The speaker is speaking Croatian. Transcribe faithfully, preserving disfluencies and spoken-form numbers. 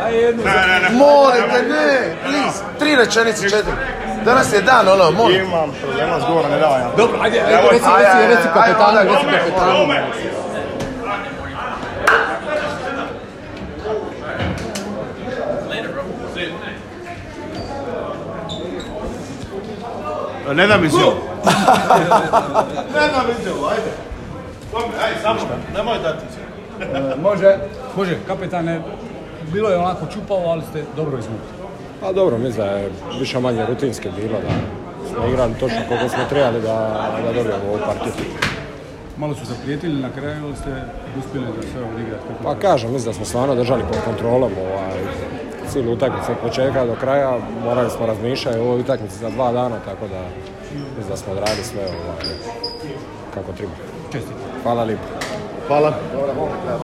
Molite, ne, please, tri rečenice, četiri. Danas je dan, ono, molim. Imam problema s govorom, ne davam. Dobro, ajde, reci, reci, reci kapetanu, reci kapetanu. Ne da mi se ovo. Ne da mi se ovo, ajde. Ajde, samo, nemoj dati se. Može, može, kapetane, bilo je onako čupavo, ali ste dobro izmukli. Pa dobro, mislim da je više manje rutinski bilo, da smo igrali točno koliko smo trebali da, da dobijemo ovu partiju. Malo su zaprijetili na kraju, ali ste uspjeli da sve odigrati? Pa kažem, mislim da smo stvarno držali pod kontrolom ovaj, cijelu utakmicu od početka do kraja. Morali smo razmišljati o ovoj utakmici za dva dana, tako da mislim da smo odradili sve ovaj, kako treba. Čestite. Hvala lijepo. Hvala.